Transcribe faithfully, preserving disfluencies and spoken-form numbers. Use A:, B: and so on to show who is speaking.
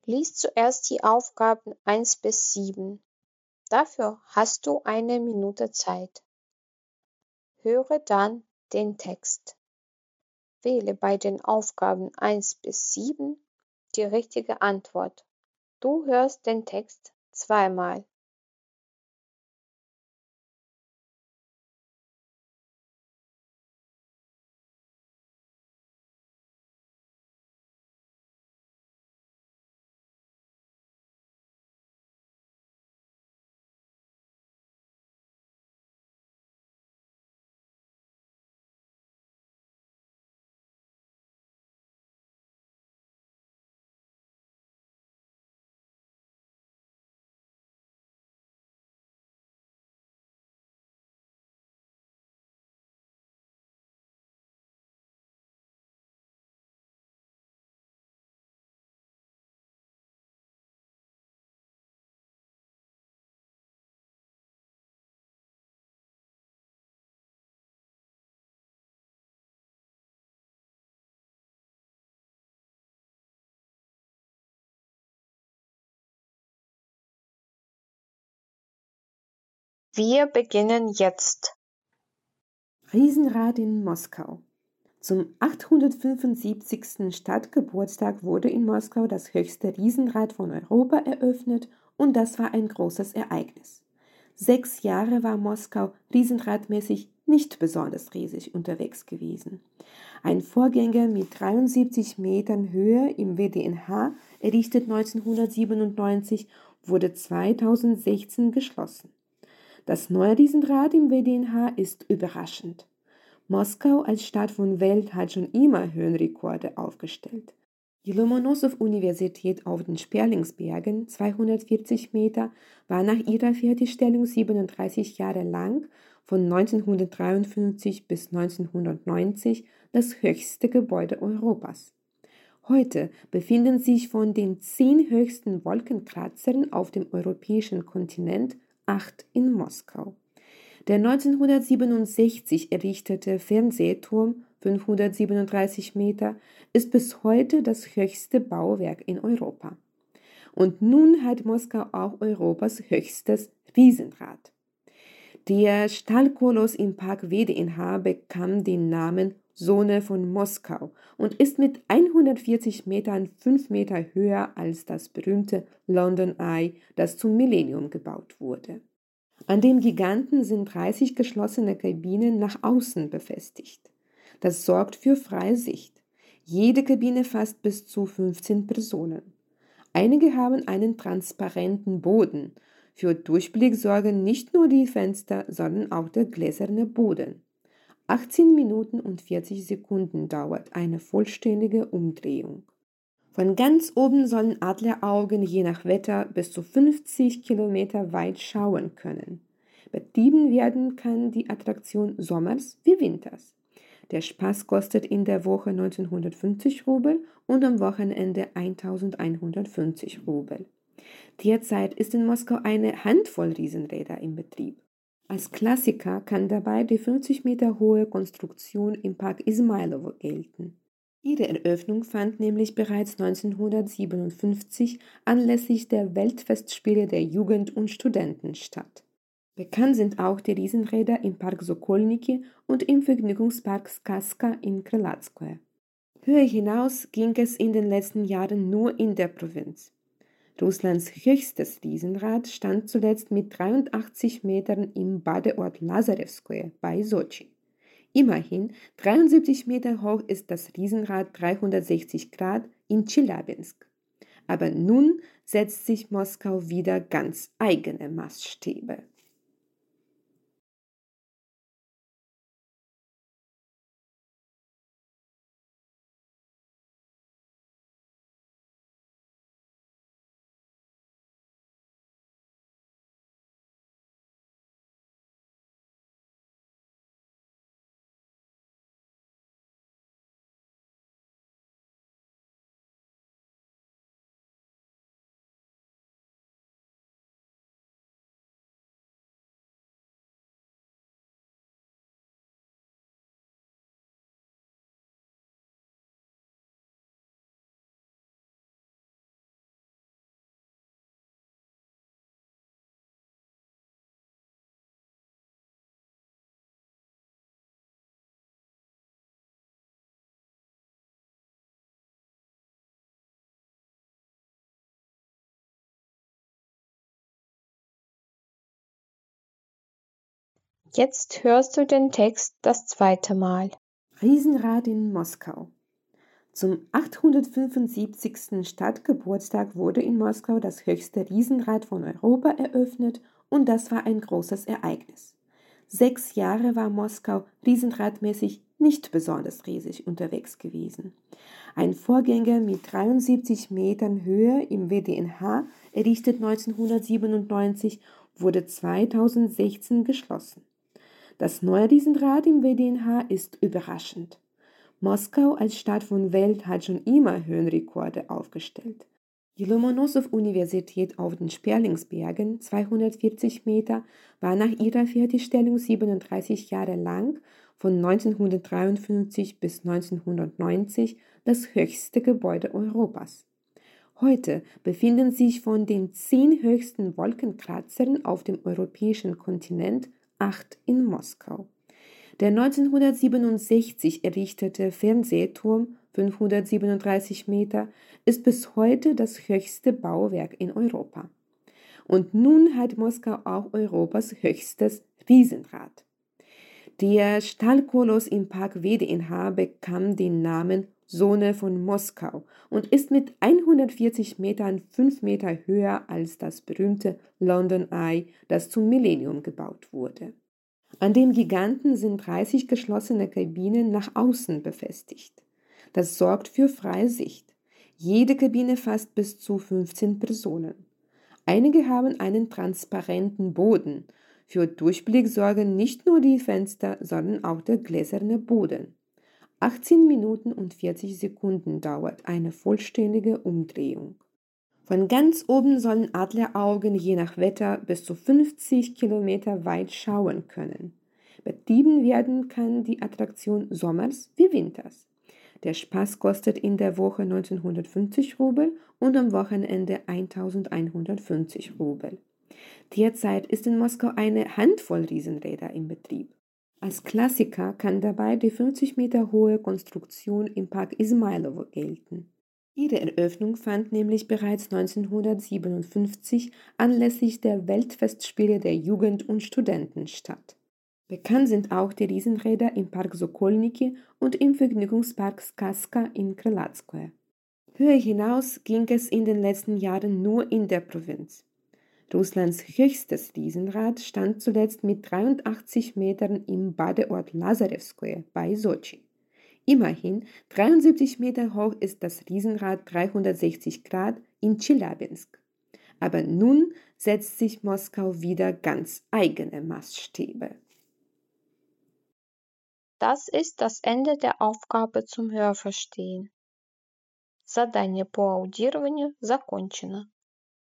A: Lies zuerst die Aufgaben eins bis sieben. Dafür hast du eine Minute Zeit. Höre dann den Text. Wähle bei den Aufgaben eins bis sieben die richtige Antwort. Du hörst den Text zweimal. Wir beginnen jetzt.
B: Riesenrad in Moskau. Zum achthundertfünfundsiebzigsten Stadtgeburtstag wurde in Moskau das höchste Riesenrad von Europa eröffnet und das war ein großes Ereignis. Sechs Jahre war Moskau riesenradmäßig nicht besonders riesig unterwegs gewesen. Ein Vorgänger mit dreiundsiebzig Metern Höhe im W D N H, errichtet neunzehnhundertsiebenundneunzig, wurde zweitausendsechzehn geschlossen. Das neue Riesenrad im W D N H ist überraschend. Moskau als Stadt von Welt hat schon immer Höhenrekorde aufgestellt. Die Lomonossow-Universität auf den Sperlingsbergen, zweihundertvierzig Meter, war nach ihrer Fertigstellung siebenunddreißig Jahre lang, von neunzehnhundertdreiundfünfzig bis neunzehnhundertneunzig, das höchste Gebäude Europas. Heute befinden sich von den zehn höchsten Wolkenkratzern auf dem europäischen Kontinent acht in Moskau. Der neunzehnhundertsiebenundsechzig errichtete Fernsehturm, fünfhundertsiebenunddreißig Meter, ist bis heute das höchste Bauwerk in Europa. Und nun hat Moskau auch Europas höchstes Riesenrad. Der Stahlkoloss im Park W D N H bekam den Namen Sonne von Moskau und ist mit hundertvierzig Metern fünf Meter höher als das berühmte London Eye, das zum Millennium gebaut wurde. An dem Giganten sind dreißig geschlossene Kabinen nach außen befestigt. Das sorgt für freie Sicht. Jede Kabine fasst bis zu fünfzehn Personen. Einige haben einen transparenten Boden. Für Durchblick sorgen nicht nur die Fenster, sondern auch der gläserne Boden. achtzehn Minuten und vierzig Sekunden dauert eine vollständige Umdrehung. Von ganz oben sollen Adleraugen je nach Wetter bis zu fünfzig Kilometer weit schauen können. Betrieben werden kann die Attraktion sommers wie winters. Der Spaß kostet in der Woche neunzehnhundertfünfzig Rubel und am Wochenende eintausendeinhundertfünfzig Rubel. Derzeit ist in Moskau eine Handvoll Riesenräder im Betrieb. Als Klassiker kann dabei die fünfzig Meter hohe Konstruktion im Park Ismailowo gelten. Ihre Eröffnung fand nämlich bereits neunzehnhundertsiebenundfünfzig anlässlich der Weltfestspiele der Jugend und Studenten statt. Bekannt sind auch die Riesenräder im Park Sokolniki und im Vergnügungspark Skaska in Krylatskoje. Höher hinaus ging es in den letzten Jahren nur in der Provinz. Russlands höchstes Riesenrad stand zuletzt mit dreiundachtzig Metern im Badeort Lazarevskoje bei Sotschi. Immerhin, dreiundsiebzig Meter hoch ist das Riesenrad dreihundertsechzig Grad in Tscheljabinsk. Aber nun setzt sich Moskau wieder ganz eigene Maßstäbe.
A: Jetzt hörst du den Text das zweite Mal.
B: Riesenrad in Moskau. Zum achthundertfünfundsiebzigsten Stadtgeburtstag wurde in Moskau das höchste Riesenrad von Europa eröffnet und das war ein großes Ereignis. Sechs Jahre war Moskau riesenradmäßig nicht besonders riesig unterwegs gewesen. Ein Vorgänger mit dreiundsiebzig Metern Höhe im W D N H, errichtet neunzehnhundertsiebenundneunzig, wurde zweitausendsechzehn geschlossen. Das neue Riesenrad im W D N H ist überraschend. Moskau als Stadt von Welt hat schon immer Höhenrekorde aufgestellt. Die Lomonossow-Universität auf den Sperlingsbergen, zweihundertvierzig Meter, war nach ihrer Fertigstellung siebenunddreißig Jahre lang, von neunzehnhundertdreiundfünfzig bis neunzehnhundertneunzig, das höchste Gebäude Europas. Heute befinden sich von den zehn höchsten Wolkenkratzern auf dem europäischen Kontinent acht in Moskau. Der neunzehnhundertsiebenundsechzig errichtete Fernsehturm, fünfhundertsiebenunddreißig Meter, ist bis heute das höchste Bauwerk in Europa. Und nun hat Moskau auch Europas höchstes Riesenrad. Der Stahlkoloss im Park W D N H bekam den Namen Sonne von Moskau und ist mit hundertvierzig Metern fünf Meter höher als das berühmte London Eye, das zum Millennium gebaut wurde. An dem Giganten sind dreißig geschlossene Kabinen nach außen befestigt. Das sorgt für freie Sicht. Jede Kabine fasst bis zu fünfzehn Personen. Einige haben einen transparenten Boden. Für Durchblick sorgen nicht nur die Fenster, sondern auch der gläserne Boden. achtzehn Minuten und vierzig Sekunden dauert eine vollständige Umdrehung. Von ganz oben sollen Adleraugen je nach Wetter bis zu fünfzig Kilometer weit schauen können. Betrieben werden kann die Attraktion sommers wie winters. Der Spaß kostet in der Woche neunzehnhundertfünfzig Rubel und am Wochenende eintausendeinhundertfünfzig Rubel. Derzeit ist in Moskau eine Handvoll Riesenräder im Betrieb. Als Klassiker kann dabei die fünfzig Meter hohe Konstruktion im Park Ismailowo gelten. Ihre Eröffnung fand nämlich bereits neunzehnhundertsiebenundfünfzig anlässlich der Weltfestspiele der Jugend und Studenten statt. Bekannt sind auch die Riesenräder im Park Sokolniki und im Vergnügungspark Skaska in Krylatskoje. Höher hinaus ging es in den letzten Jahren nur in der Provinz. Russlands höchstes Riesenrad stand zuletzt mit dreiundachtzig Metern im Badeort Lazarevskoje bei Sotschi. Immerhin dreiundsiebzig Meter hoch ist das Riesenrad dreihundertsechzig Grad in Tscheljabinsk. Aber nun setzt sich Moskau wieder ganz eigene Maßstäbe.
A: Das ist das Ende der Aufgabe zum Hörverstehen. Задание по аудированию закончено.